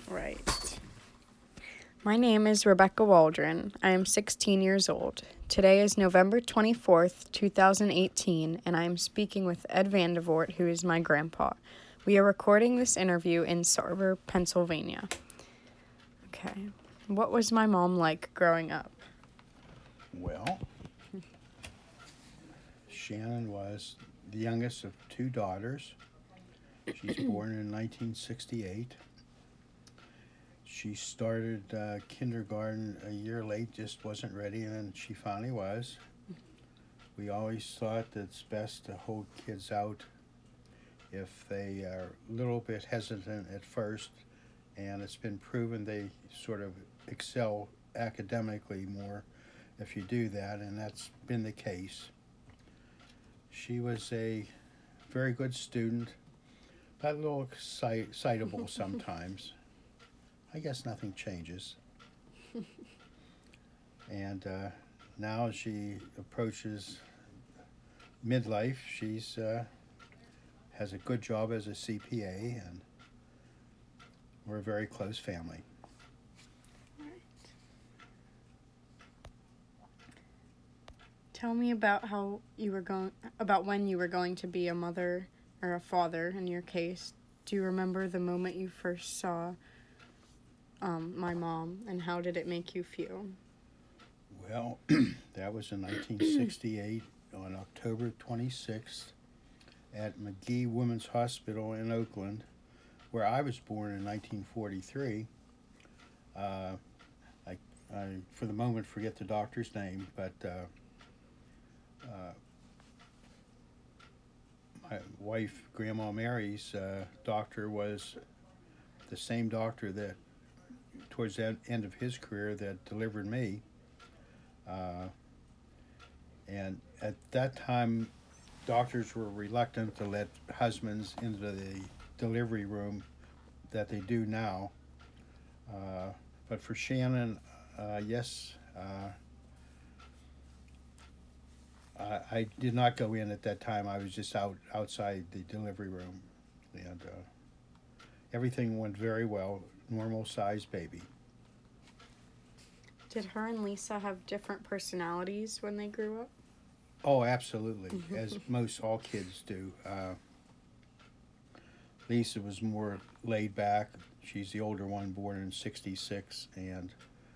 Right. My name is Rebecca Waldron. I am 16 years old. Today is November 24th, 2018, and I am speaking with Ed Vandevort, who is my grandpa. We are recording this interview in Sarver, Pennsylvania. Okay. What was my mom like growing up? Well, Shannon was the youngest of two daughters. She's born in 1968. She started kindergarten a year late, just wasn't ready, and then she finally was. We always thought that it's best to hold kids out if they are a little bit hesitant at first, and it's been proven they sort of excel academically more if you do that, and that's been the case. She was a very good student, but a little excitable sometimes. I guess nothing changes. And now as she approaches midlife, she's has a good job as a CPA, and we're a very close family. Tell me about when you were going to be a mother or a father in your case. Do you remember the moment you first saw my mom, and how did it make you feel? Well, that was in 1968 on October 26th at McGee Women's Hospital in Oakland, where I was born in 1943. I for the moment forget the doctor's name, but my wife, Grandma Mary's doctor, was the same doctor that, towards the end of his career, that delivered me. And at that time, doctors were reluctant to let husbands into the delivery room that they do now. But for Shannon, yes, I did not go in at that time. I was just outside the delivery room, and everything went very well. Normal sized baby. Did her and Lisa have different personalities when they grew up? Oh, absolutely, as most all kids do. Lisa was more laid back. She's the older one, born in '66, and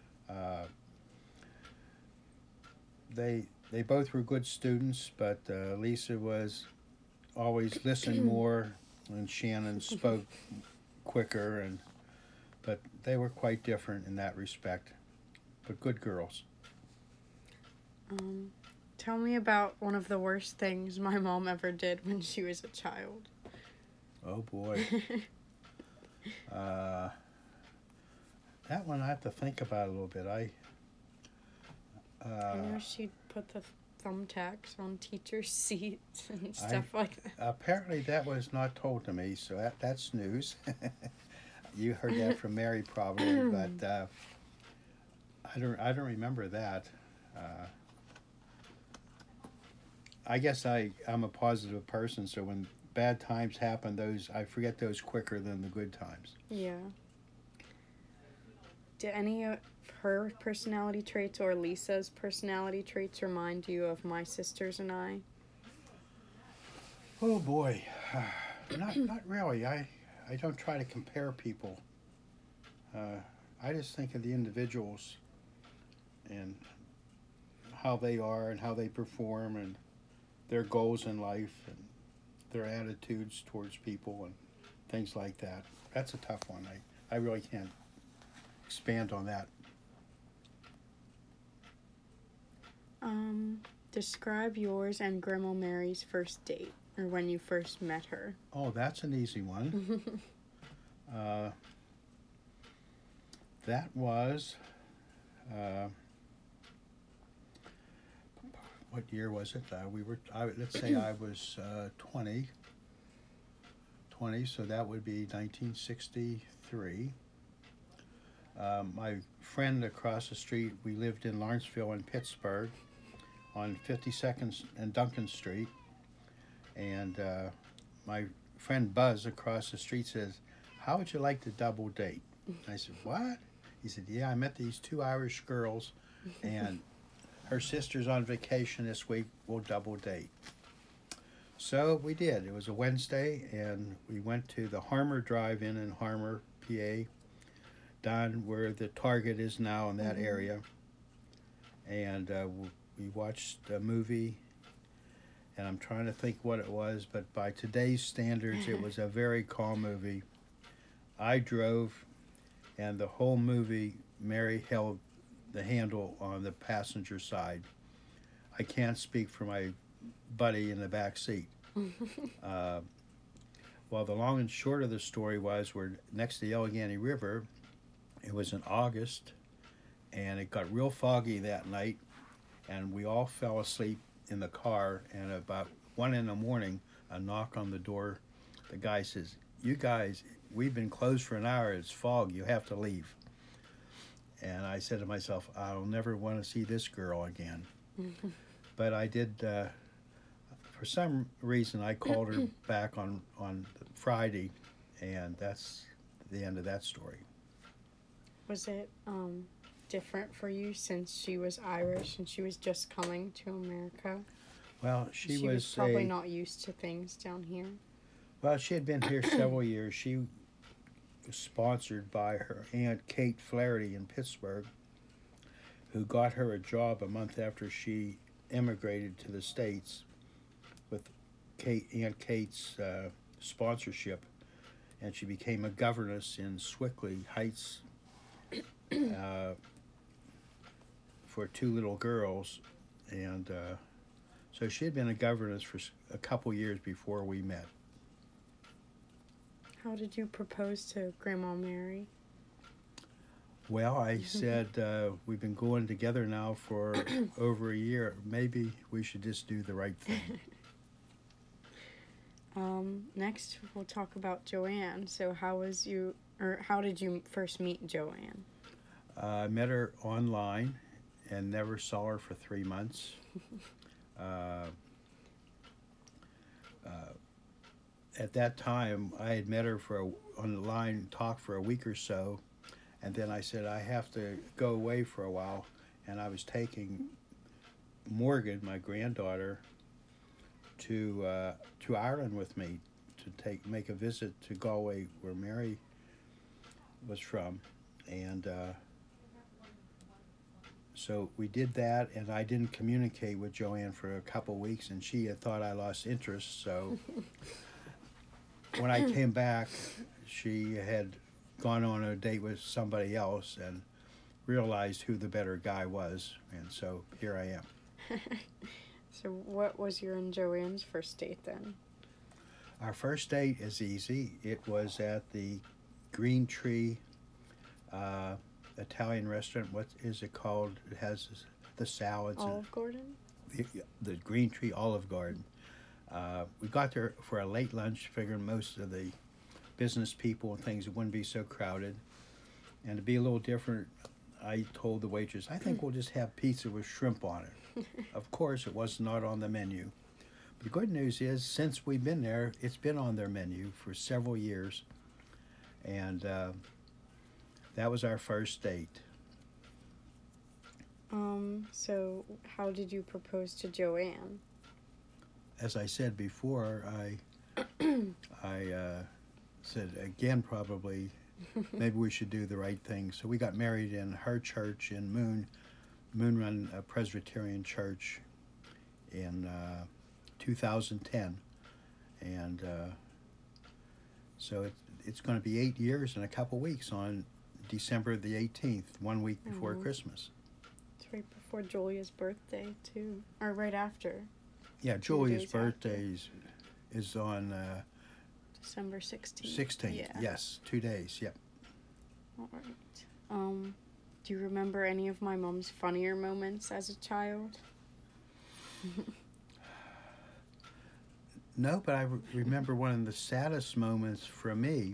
they both were good students, but Lisa was always listened more, and Shannon spoke quicker, but they were quite different in that respect. But good girls. Tell me about one of the worst things my mom ever did when she was a child. Oh boy. That one I have to think about a little bit. I know she'd put the thumbtacks on teachers' seats and stuff like that. Apparently that was not told to me, so that's news. You heard that from Mary probably, but I don't remember that. I guess I'm a positive person, so when bad times happen, I forget those quicker than the good times. Yeah. Did any of her personality traits or Lisa's personality traits remind you of my sisters and I? Oh boy, not really. I don't try to compare people. I just think of the individuals and how they are and how they perform and their goals in life and their attitudes towards people and things like that. That's a tough one. I really can't expand on that. Describe yours and Grandma Mary's first date, or when you first met her. Oh, that's an easy one. That was, what year was it? Let's say I was 20, so that would be 1963. My friend across the street, we lived in Lawrenceville in Pittsburgh on 52nd and Duncan Street, and my friend Buzz across the street says, how would you like to double date? I said, what? He said, yeah, I met these two Irish girls, and her sister's on vacation this week. We'll double date. So we did. It was a Wednesday, and we went to the Harmer Drive-In in Harmer, PA, down where the Target is now in that area. And we watched a movie, and I'm trying to think what it was, but by today's standards, it was a very calm movie. I drove, and the whole movie, Mary held the handle on the passenger side. I can't speak for my buddy in the back seat. Well, the long and short of the story was we're next to the Allegheny River. It was in August, and it got real foggy that night, and we all fell asleep in the car, and about 1 in the morning, a knock on the door. The guy says, you guys, we've been closed for an hour. It's fog. You have to leave. And I said to myself, I'll never want to see this girl again. But I did, for some reason, I called her back on Friday, and that's the end of that story. Was it different for you since she was Irish and she was just coming to America? Well, she was probably not used to things down here. Well, she had been here several years. She was sponsored by her Aunt Kate Flaherty in Pittsburgh, who got her a job a month after she immigrated to the States with Aunt Kate's sponsorship, and she became a governess in Swickley Heights for two little girls, and so she had been a governess for a couple years before we met. How did you propose to Grandma Mary? Well, I said, we've been going together now for over a year. Maybe we should just do the right thing. Next, we'll talk about Joanne. So how did you first meet Joanne? I met her online and never saw her for 3 months. At that time, I had met her online talk for a week or so, and then I said I have to go away for a while, and I was taking Morgan, my granddaughter, to Ireland with me to make a visit to Galway, where Mary was from, and so we did that, and I didn't communicate with Joanne for a couple weeks, and she had thought I lost interest, so when I came back, she had gone on a date with somebody else and realized who the better guy was, and so here I am. So what was your and Joanne's first date then? Our first date is easy. It was at the Green Tree Italian restaurant. What is it called? It has the salads. Olive Garden? The Green Tree Olive Garden. We got there for a late lunch, figuring most of the business people and things wouldn't be so crowded. And to be a little different, I told the waitress, I think we'll just have pizza with shrimp on it. Of course, it was not on the menu. But the good news is, since we've been there, it's been on their menu for several years. And that was our first date. So how did you propose to Joanne? As I said before, I said again, probably, maybe we should do the right thing. So we got married in her church in Moon Run Presbyterian Church in 2010. And so it's going to be 8 years and a couple weeks on December the 18th, 1 week before Christmas. It's right before Julia's birthday, too. Or right after. Yeah, Julia's birthday is on December 16th. 16th, yeah. Yes, 2 days, yep. All right. Do you remember any of my mom's funnier moments as a child? No, but I remember one of the saddest moments for me.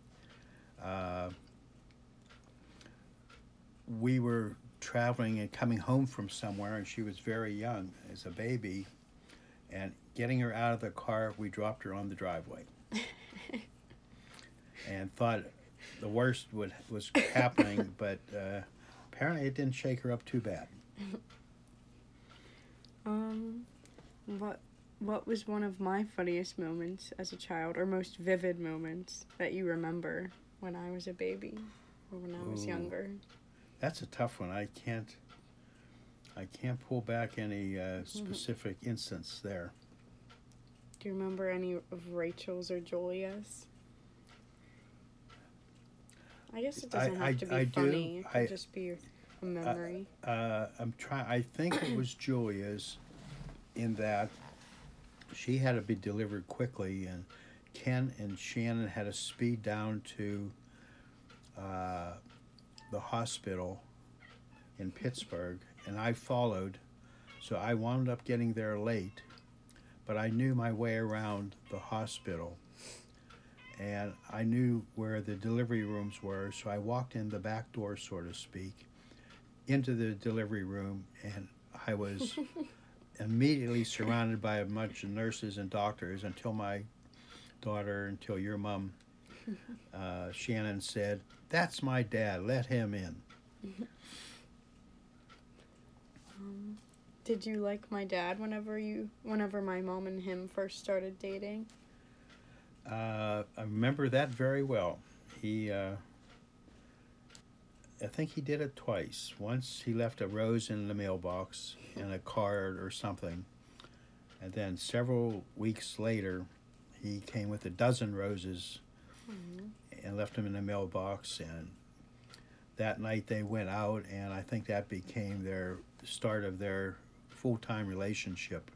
We were traveling and coming home from somewhere, and she was very young as a baby. And getting her out of the car, we dropped her on the driveway. and thought the worst was happening, but apparently it didn't shake her up too bad. Um, what what was one of my funniest moments as a child, or most vivid moments that you remember when I was a baby or when I was Ooh, younger? that's a tough one. I can't pull back any specific instance there. Do you remember any of Rachel's or Julia's? I guess it doesn't have to be I funny. do. It could just be a memory. I'm trying. I think it was Julia's, in that she had to be delivered quickly, and Ken and Shannon had to speed down to the hospital in Pittsburgh, and I followed. So I wound up getting there late, but I knew my way around the hospital, and I knew where the delivery rooms were. So I walked in the back door, so to speak, into the delivery room, and I was immediately surrounded by a bunch of nurses and doctors until your mom, Shannon, said, "That's my dad, let him in." Did you like my dad whenever my mom and him first started dating? I remember that very well. I think he did it twice. Once he left a rose in the mailbox and a card or something, and then several weeks later, he came with a dozen roses and left them in the mailbox. And that night they went out, and I think that became their start of their full-time relationship.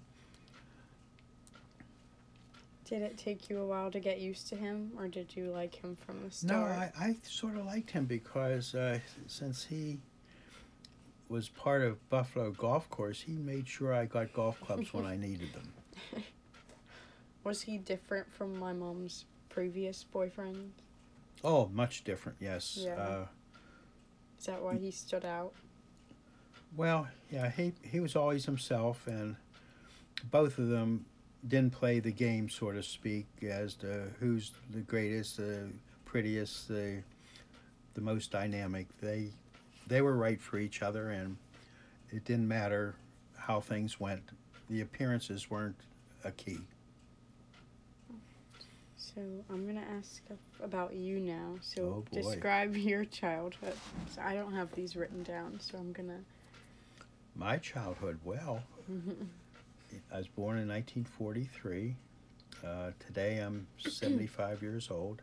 Did it take you a while to get used to him, or did you like him from the No, start? I sort of liked him because since he was part of Buffalo Golf Course, he made sure I got golf clubs when I needed them. Was he different from my mom's previous boyfriend? Oh, much different, yes. Yeah. Is that why he stood out? Well, yeah, he was always himself, and both of them didn't play the game, so to speak, as to who's the greatest, the prettiest, the most dynamic. They were right for each other, and it didn't matter how things went. The appearances weren't a key. So I'm gonna ask about you now. So Oh, boy. describe your childhood. So I don't have these written down, so I'm gonna. My childhood, well, I was born in 1943. Today I'm 75 years old.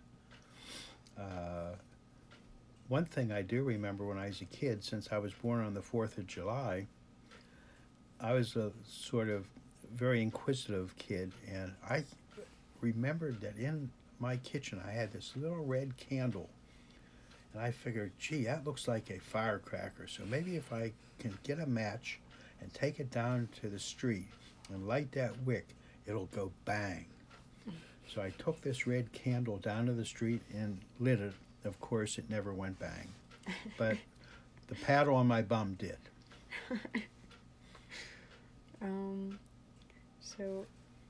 One thing I do remember when I was a kid, since I was born on the 4th of July, I was a sort of very inquisitive kid, and I remembered that in my kitchen I had this little red candle, and I figured, gee, that looks like a firecracker, so maybe if I can get a match and take it down to the street and light that wick, it'll go bang. So I took this red candle down to the street and lit it. Of course, it never went bang, but the paddle on my bum did. So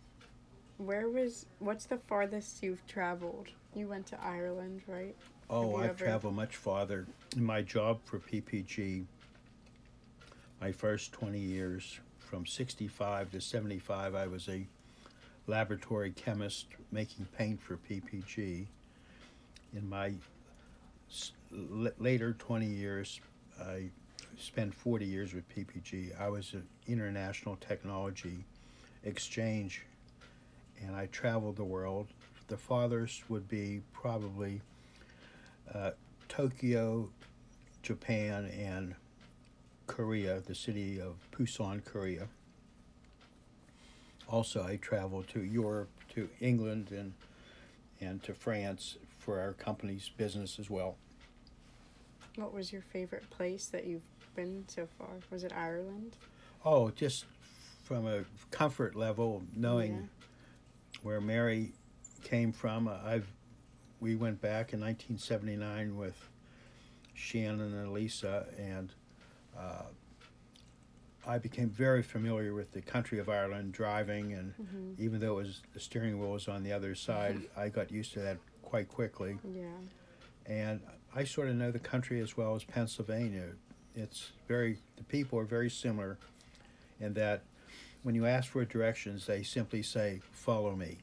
what's the farthest you've traveled? You went to Ireland, right? Oh, Have you I've ever- traveled much farther. In my job for PPG, my first 20 years, from 65 to 75, I was a laboratory chemist making paint for PPG. In my later 20 years, I spent 40 years with PPG. I was an international technology exchange, and I traveled the world. The farthest would be probably Tokyo, Japan, and Korea, the city of Busan, Korea. Also, I traveled to Europe, to England, and to France for our company's business as well. What was your favorite place that you've been so far? Was it Ireland? Oh, just from a comfort level, knowing where Mary came from. We went back in 1979 with Shannon and Lisa, and I became very familiar with the country of Ireland, driving, and even though the steering wheel was on the other side, I got used to that quite quickly. Yeah. And I sort of know the country as well as Pennsylvania. The people are very similar in that when you ask for directions, they simply say, "Follow me."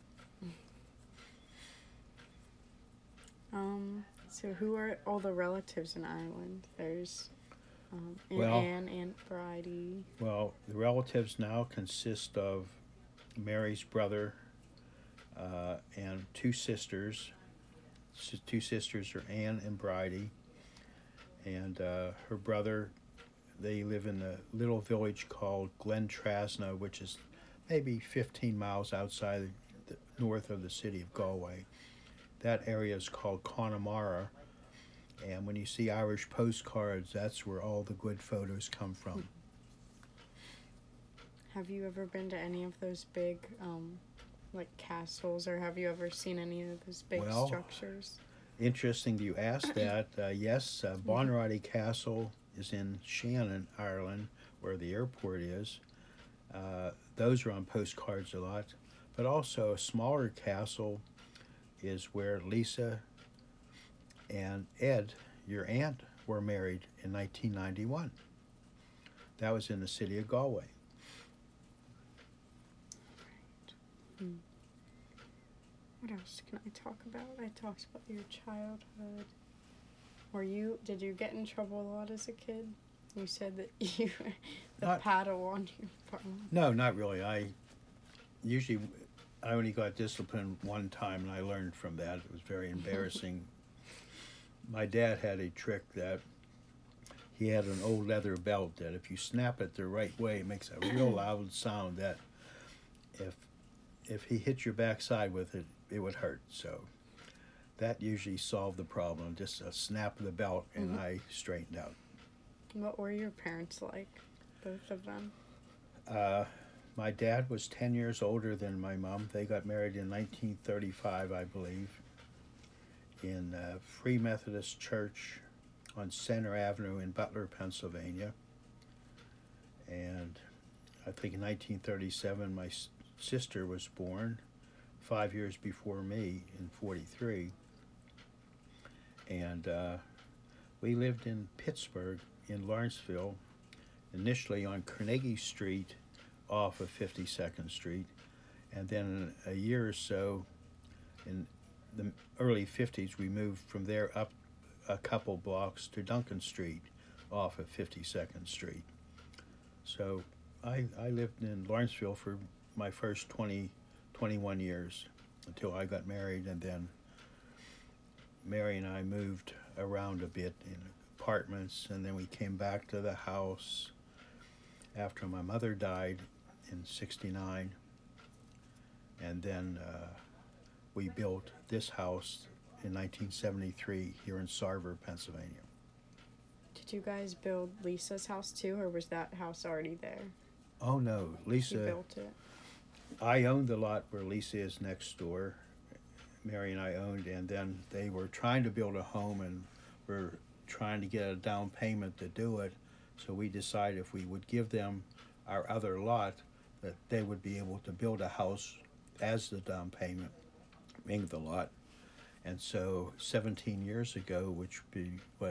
So who are all the relatives in Ireland? There's Aunt Well, Anne, Aunt Bridie. Well, the relatives now consist of Mary's brother and two sisters. Two sisters are Anne and Bridie, and her brother. They live in a little village called Glen Trasna, which is maybe 15 miles outside north of the city of Galway. That area is called Connemara, and when you see Irish postcards, that's where all the good photos come from. Have you ever been to any of those big, like castles, or have you ever seen any of those big structures? Interesting you ask that. Yes, Bonrody Castle is in Shannon, Ireland, where the airport is. Those are on postcards a lot. But also a smaller castle is where Lisa and Ed, your aunt, were married in 1991. That was in the city of Galway. Right. What else can I talk about? I talked about your childhood. Did you get in trouble a lot as a kid? You said that you paddle on your phone. No, not really. I only got disciplined one time, and I learned from that. It was very embarrassing. My dad had a trick that he had an old leather belt that if you snap it the right way, it makes a real loud sound that if he hit your backside with it, it would hurt. So that usually solved the problem. Just a snap of the belt, and I straightened out. What were your parents like, both of them? My dad was 10 years older than my mom. They got married in 1935, I believe, in Free Methodist Church on Center Avenue in Butler, Pennsylvania. And I think in 1937 my sister was born, 5 years before me in 43. And we lived in Pittsburgh, in Lawrenceville, initially on Carnegie Street off of 52nd Street. And then a year or so, in the early 50s, we moved from there up a couple blocks to Duncan Street off of 52nd Street. So I lived in Lawrenceville for my first 21 years until I got married, and then Mary and I moved around a bit in apartments, and then we came back to the house after my mother died in 69, and then we built this house in 1973 here in Sarver, Pennsylvania. Did you guys build Lisa's house too, or was that house already there? Oh no, Lisa. She built it. I owned the lot where Lisa is next door. Mary and I owned, and then they were trying to build a home and were trying to get a down payment to do it. So we decided if we would give them our other lot, that they would be able to build a house as the down payment, in the lot. And so 17 years ago, which would be,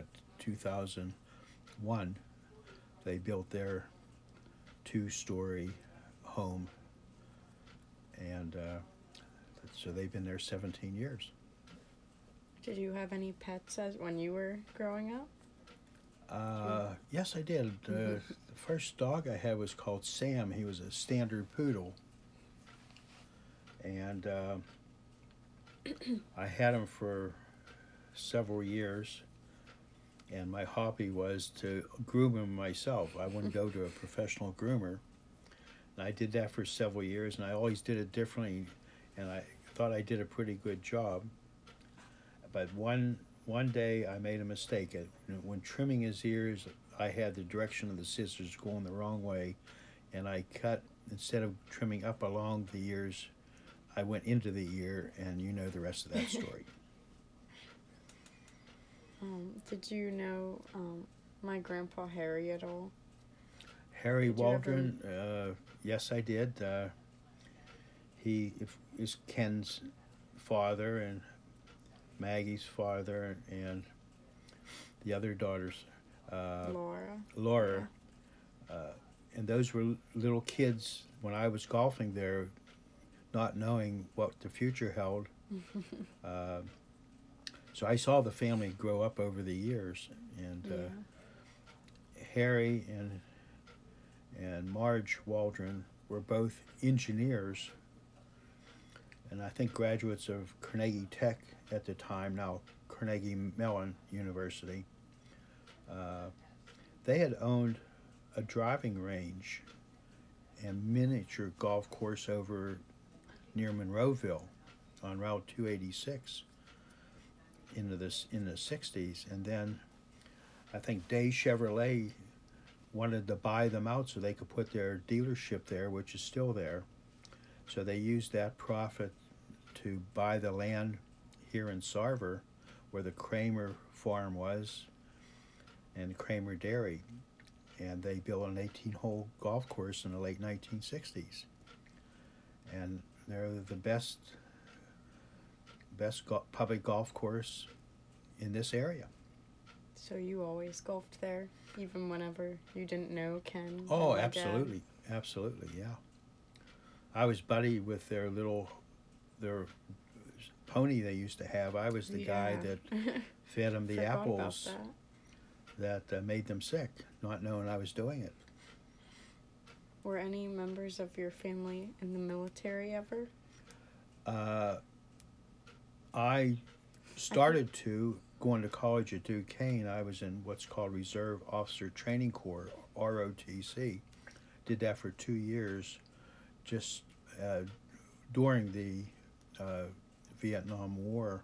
2001, they built their 2-story home. And so they've been there 17 years. Did you have any pets when you were growing up? Yes, I did. The first dog I had was called Sam. He was a standard poodle. And I had him for several years. And my hobby was to groom him myself. I wouldn't go to a professional groomer. And I did that for several years, and I always did it differently. And I thought I did a pretty good job. But one day I made a mistake. When trimming his ears, I had the direction of the scissors going the wrong way, and I cut, instead of trimming up along the ears, I went into the ear, and you know the rest of that story. Did you know my grandpa Harry at all? Harry Waldron, yes, I did. He is Ken's father, and Maggie's father, and the other daughters, Laura. Laura. And those were little kids when I was golfing there, not knowing what the future held. uh, so I saw the family grow up over the years, and Harry and Marge Waldron were both engineers, and I think graduates of Carnegie Tech at the time, now Carnegie Mellon University. They had owned a driving range and miniature golf course over near Monroeville on Route 286 in the 60s, and then I think Day Chevrolet wanted to buy them out so they could put their dealership there, which is still there. So they used that profit to buy the land here in Sarver where the Kramer farm was and Kramer Dairy, and they built an 18-hole golf course in the late 1960s. And they're the best public golf course in this area. So you always golfed there, even whenever you didn't know Ken? Oh, absolutely. Dad? Absolutely, yeah. I was buddy with their pony they used to have. I was the guy that fed them the apples that made them sick, not knowing I was doing it. Were any members of your family in the military ever? I started going to college at Duquesne. I was in what's called Reserve Officer Training Corps, ROTC. Did that for 2 years, just during the Vietnam War,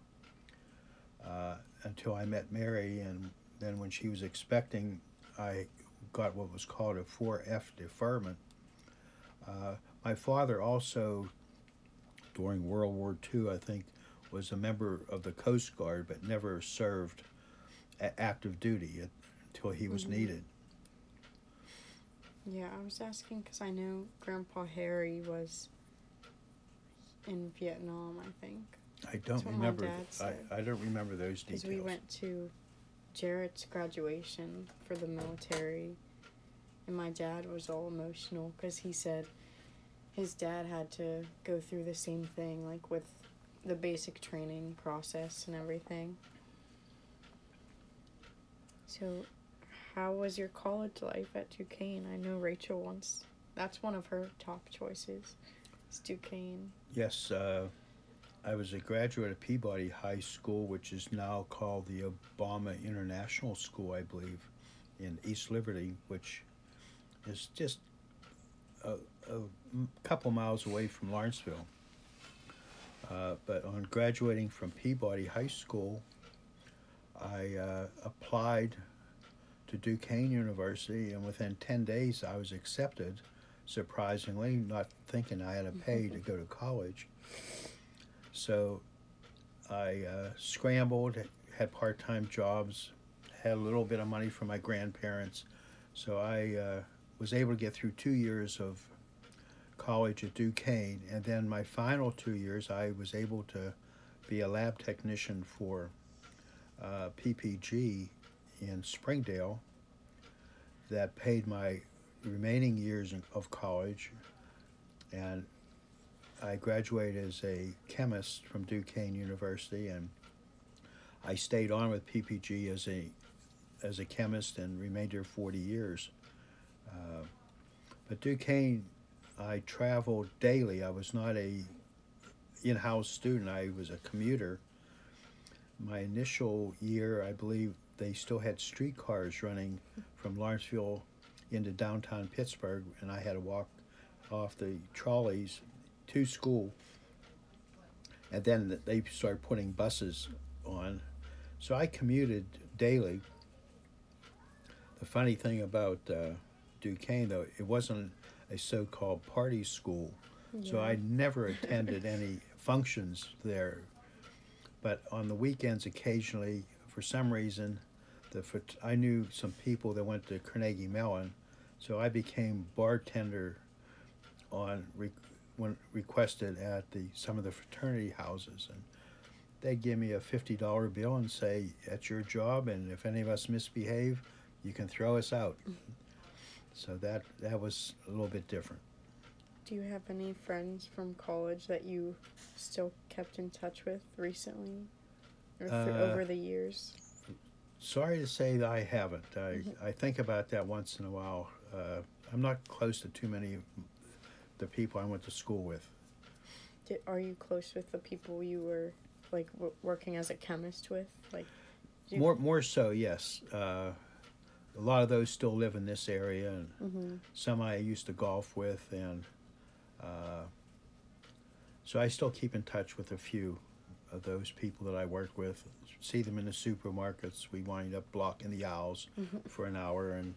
until I met Mary, and then when she was expecting, I got what was called a 4F deferment. My father also, during World War II, I think, was a member of the Coast Guard, but never served active duty until he was needed. Yeah, I was asking because I know Grandpa Harry was in Vietnam, I think. I don't remember. I don't remember those details. Because we went to Jarrett's graduation for the military, and my dad was all emotional because he said his dad had to go through the same thing, like with the basic training process and everything. So, how was your college life at Duquesne? I know Rachel wants, that's one of her top choices, is Duquesne. Yes, I was a graduate of Peabody High School, which is now called the Obama International School, I believe, in East Liberty, which is just a couple miles away from Lawrenceville. But on graduating from Peabody High School, I applied to Duquesne University, and within 10 days I was accepted, surprisingly, not thinking I had to pay to go to college. So I scrambled, had part-time jobs, had a little bit of money from my grandparents, so I was able to get through 2 years of college at Duquesne, and then my final 2 years I was able to be a lab technician for PPG in Springdale. That paid my remaining years of college, and I graduated as a chemist from Duquesne University, and I stayed on with PPG as a chemist and remained there 40 years. But Duquesne, I traveled daily. I was not a in-house student. I was a commuter. My initial year, I believe they still had streetcars running from Lawrenceville into downtown Pittsburgh, and I had to walk off the trolleys to school. And then they started putting buses on. So I commuted daily. The funny thing about Duquesne, though, it wasn't a so-called party school, so I never attended any functions there. But on the weekends, occasionally, for some reason, I knew some people that went to Carnegie Mellon, so I became bartender when requested at some of the fraternity houses, and they'd give me a $50 bill and say, "That's your job, and if any of us misbehave, you can throw us out." So that was a little bit different. Do you have any friends from college that you still kept in touch with recently or over the years? Sorry to say that I haven't. I think about that once in a while. I'm not close to too many of the people I went to school with. Are you close with the people you were like working as a chemist with? Like more so, yes. A lot of those still live in this area, and some I used to golf with, and so I still keep in touch with a few of those people that I work with. See them in the supermarkets. We wind up blocking the aisles for an hour and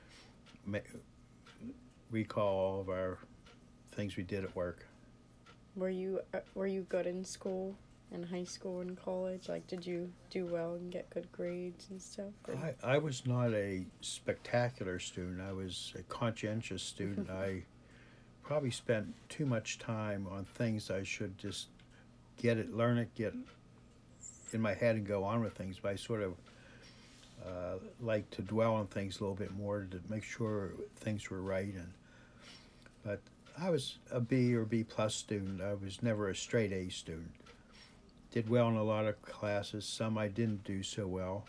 recall all of our things we did at work. Were you good in school, in high school and college? Like, did you do well and get good grades and stuff? I was not a spectacular student. I was a conscientious student. I probably spent too much time on things I should just learn it, get in my head and go on with things. But I sort of like to dwell on things a little bit more to make sure things were right. But I was a B or B plus student. I was never a straight A student. Did well in a lot of classes. Some I didn't do so well.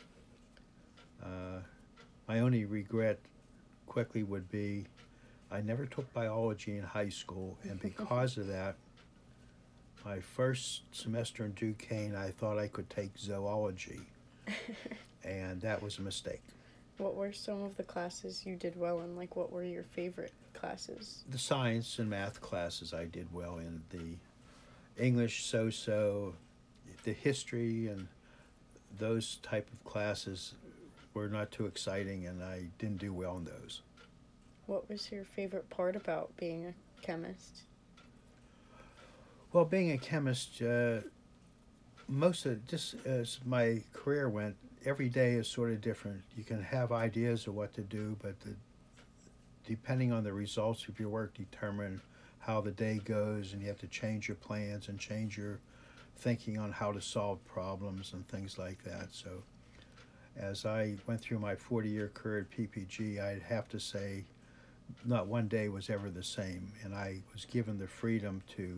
My only regret quickly would be I never took biology in high school, and because of that, my first semester in Duquesne, I thought I could take zoology, and that was a mistake. What were some of the classes you did well in? Like, what were your favorite classes? The science and math classes I did well in. The English so-so, the history and those type of classes were not too exciting, and I didn't do well in those. What was your favorite part about being a chemist? Well, being a chemist, most of just as my career went, every day is sort of different. You can have ideas of what to do, but depending on the results of your work determine how the day goes, and you have to change your plans and change your thinking on how to solve problems and things like that. So as I went through my 40-year career at PPG, I'd have to say not one day was ever the same, and I was given the freedom to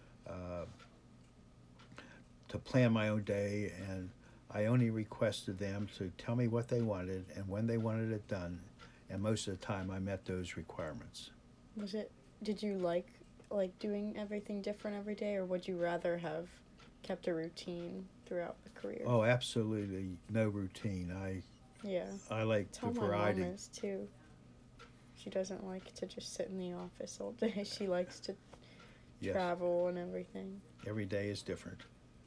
plan my own day, and I only requested them to tell me what they wanted and when they wanted it done, and most of the time I met those requirements. Did you like doing everything different every day, or would you rather have kept a routine throughout the career? Oh, absolutely no routine. I like the variety. My mom is too. She doesn't like to just sit in the office all day. She likes to travel and everything. Every day is different.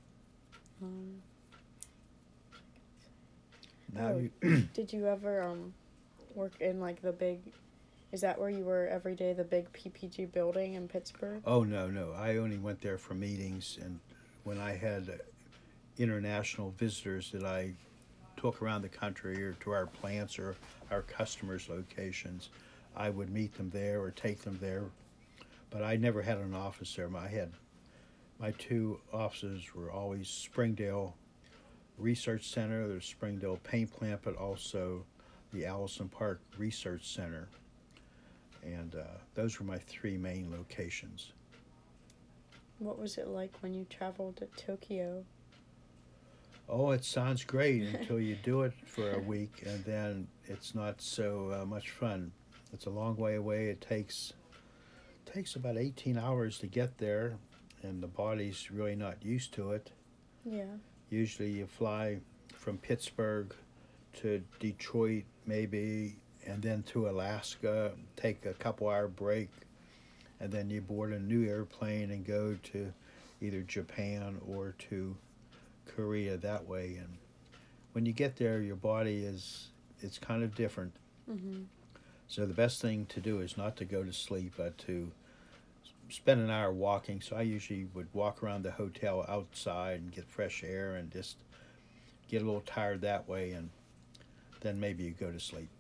Did you ever work in like the big? Is that where you were every day? The big PPG building in Pittsburgh? Oh no! I only went there for meetings, and when I had international visitors that I took around the country or to our plants or our customers' locations, I would meet them there or take them there. But I never had an office there. My two offices were always Springdale Research Center, the Springdale Paint Plant, but also the Allison Park Research Center. And those were my three main locations. What was it like when you traveled to Tokyo? Oh, it sounds great until you do it for a week, and then it's not so much fun. It's a long way away. It takes about 18 hours to get there, and the body's really not used to it. Yeah. Usually you fly from Pittsburgh to Detroit maybe, and then to Alaska, take a couple-hour break, and then you board a new airplane and go to either Japan or to Korea that way. And when you get there, your body it's kind of different. Mm-hmm. So the best thing to do is not to go to sleep, but to spend an hour walking. So I usually would walk around the hotel outside and get fresh air and just get a little tired that way, and then maybe you go to sleep.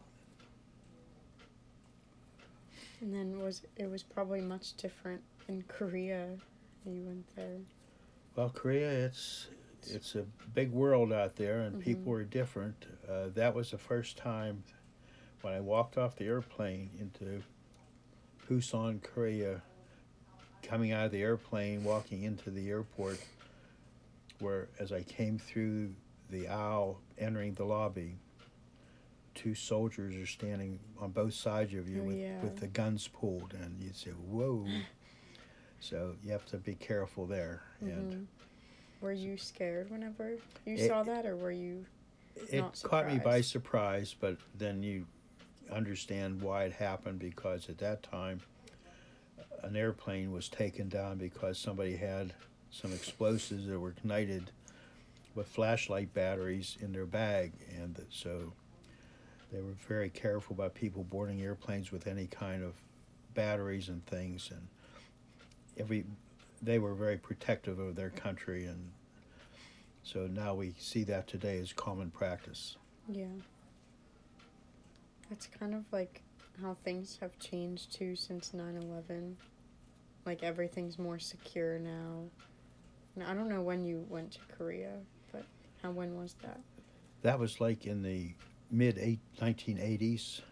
And then it was probably much different in Korea. You went there. Well, Korea, it's it's a big world out there, and people are different. That was the first time when I walked off the airplane into Busan, Korea, coming out of the airplane, walking into the airport, where as I came through the aisle, entering the lobby, two soldiers are standing on both sides of you with the guns pulled, and you'd say, whoa. So you have to be careful there. And were you scared whenever you saw that, or were you not surprised? It caught me by surprise, but then you understand why it happened, because at that time an airplane was taken down because somebody had some explosives that were ignited with flashlight batteries in their bag, and so they were very careful about people boarding airplanes with any kind of batteries and things, and they were very protective of their country, and so now we see that today as common practice. Yeah. That's kind of like how things have changed too since 9/11. Like everything's more secure now. And I don't know when you went to Korea, but when was that? That was like in the mid-1980s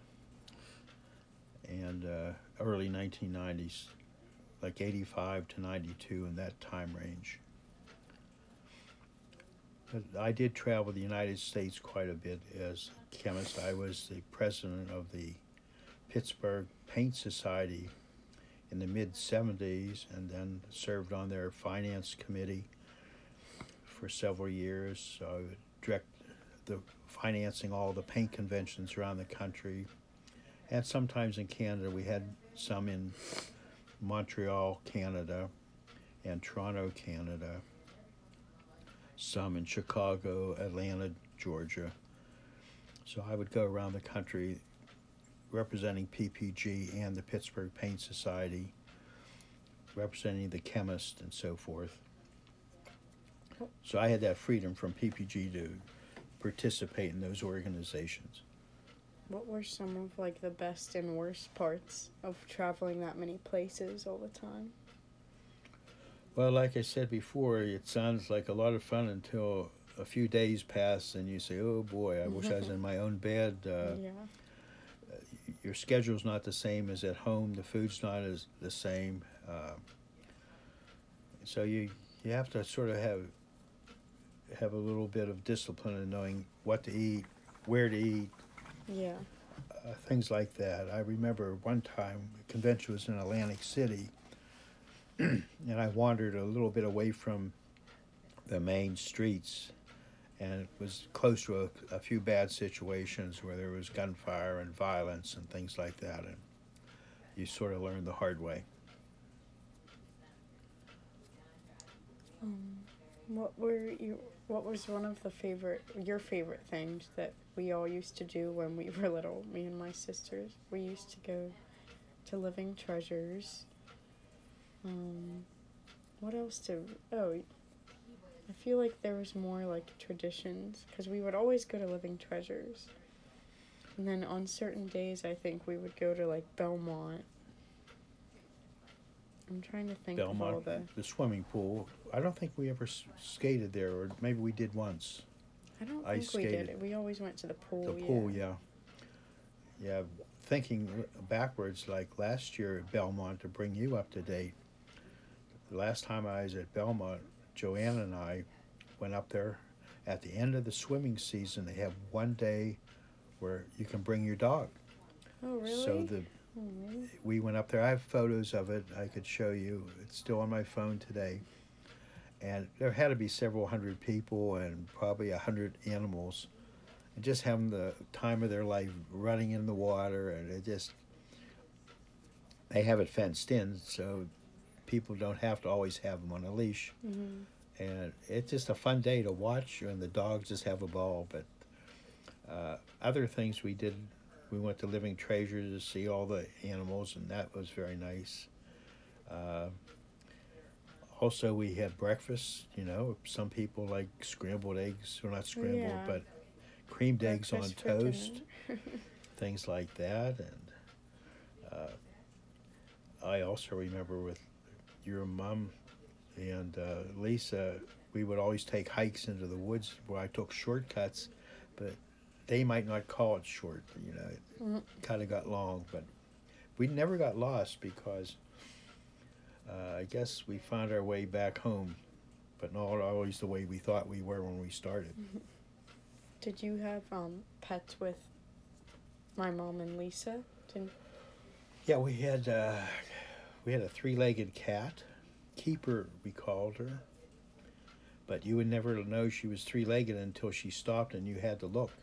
and early 1990s, like 85 to 92, in that time range. But I did travel the United States quite a bit as a chemist. I was the president of the Pittsburgh Paint Society in the mid-70s, and then served on their finance committee for several years. So I would direct the financing all the paint conventions around the country, and sometimes in Canada. We had some in Montreal, Canada, and Toronto, Canada, some in Chicago, Atlanta, Georgia. So I would go around the country representing PPG and the Pittsburgh Paint Society, representing the chemist and so forth. So I had that freedom from PPG to participate in those organizations. What were some of like the best and worst parts of traveling that many places all the time? Well, like I said before, it sounds like a lot of fun until a few days pass and you say, oh boy, I wish I was in my own bed. Your schedule's not the same as at home. The food's not as the same. So you have to sort of have a little bit of discipline in knowing what to eat, where to eat. Yeah. Things like that. I remember one time the convention was in Atlantic City, and I wandered a little bit away from the main streets, and it was close to a few bad situations where there was gunfire and violence and things like that, and you sort of learn the hard way. What was one of your favorite things that we all used to do when we were little, me and my sisters? We used to go to Living Treasures. What else I feel like there was more like traditions, because we would always go to Living Treasures. And then on certain days, I think we would go to like Belmont. I'm trying to think of all the swimming pool. I don't think we ever skated there, or maybe we did once. I don't think we did. We always went to the pool. The pool, yeah. Yeah, thinking backwards, like last year at Belmont, to bring you up to date, the last time I was at Belmont, Joanna and I went up there. At the end of the swimming season, they have one day where you can bring your dog. Oh, really? So we went up there. I have photos of it I could show you. It's still on my phone today. And there had to be several hundred people and probably 100 animals. And just having the time of their life running in the water. And they have it fenced in, so people don't have to always have them on a leash. Mm-hmm. And it's just a fun day to watch, and the dogs just have a ball. But other things we did, we went to Living Treasures to see all the animals, and that was very nice. Also, we had breakfast. Some people like scrambled eggs, or not scrambled, but creamed breakfast eggs on toast, things like that. And I also remember with your mom and Lisa, we would always take hikes into the woods where I took shortcuts, but they might not call it short. You know, it kind of got long, but we never got lost because I guess we found our way back home, but not always the way we thought we were when we started. Did you have pets with my mom and Lisa? Yeah, we had a three-legged cat. Keeper, we called her. But you would never know she was three-legged until she stopped and you had to look.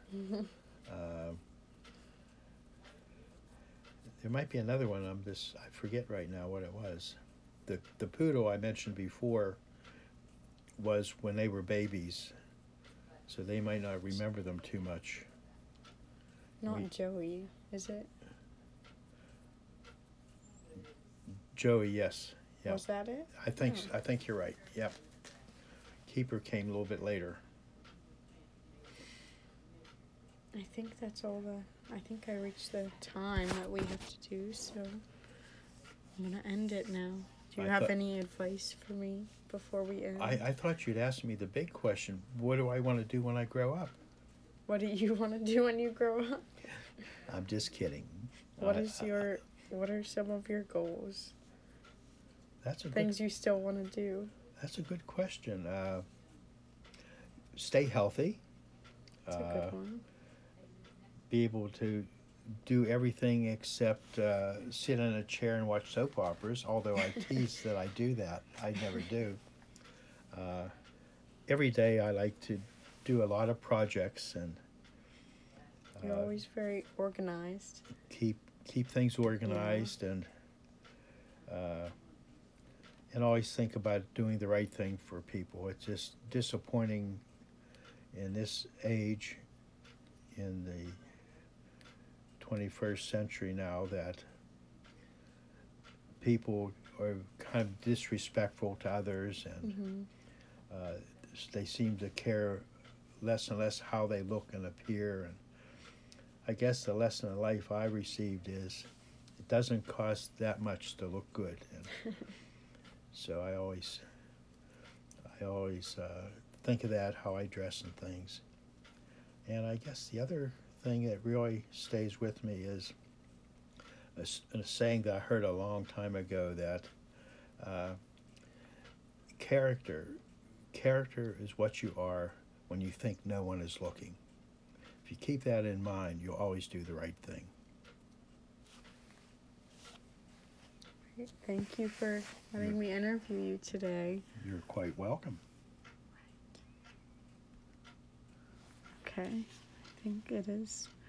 There might be another one. I forget right now what it was. The poodle I mentioned before was when they were babies, so they might not remember them too much. Not Joey, is it? Joey, yes. Yeah. Was that it? I think you're right. Yep. Keeper came a little bit later. I think that's all I think I reached the time that we have to do, so I'm gonna end it now. Do you have any advice for me before we end? I thought you'd ask me the big question. What do I want to do when I grow up? What do you want to do when you grow up? I'm just kidding. What are some of your goals? That's things you still want to do. That's a good question. Stay healthy. That's a good one. Be able to do everything except sit in a chair and watch soap operas, although I tease that I do that. I never do. Every day I like to do a lot of projects and you're always very organized. Keep things organized and always think about doing the right thing for people. It's just disappointing in this age, in the 21st century now, that people are kind of disrespectful to others and they seem to care less and less how they look and appear. And I guess the lesson in life I received is it doesn't cost that much to look good. And so I always think of that, how I dress and things. And I guess the other thing that really stays with me is a saying that I heard a long time ago, that character is what you are when you think no one is looking. If you keep that in mind, you'll always do the right thing. Thank you for letting me interview you today. You're quite welcome. Okay, I think it is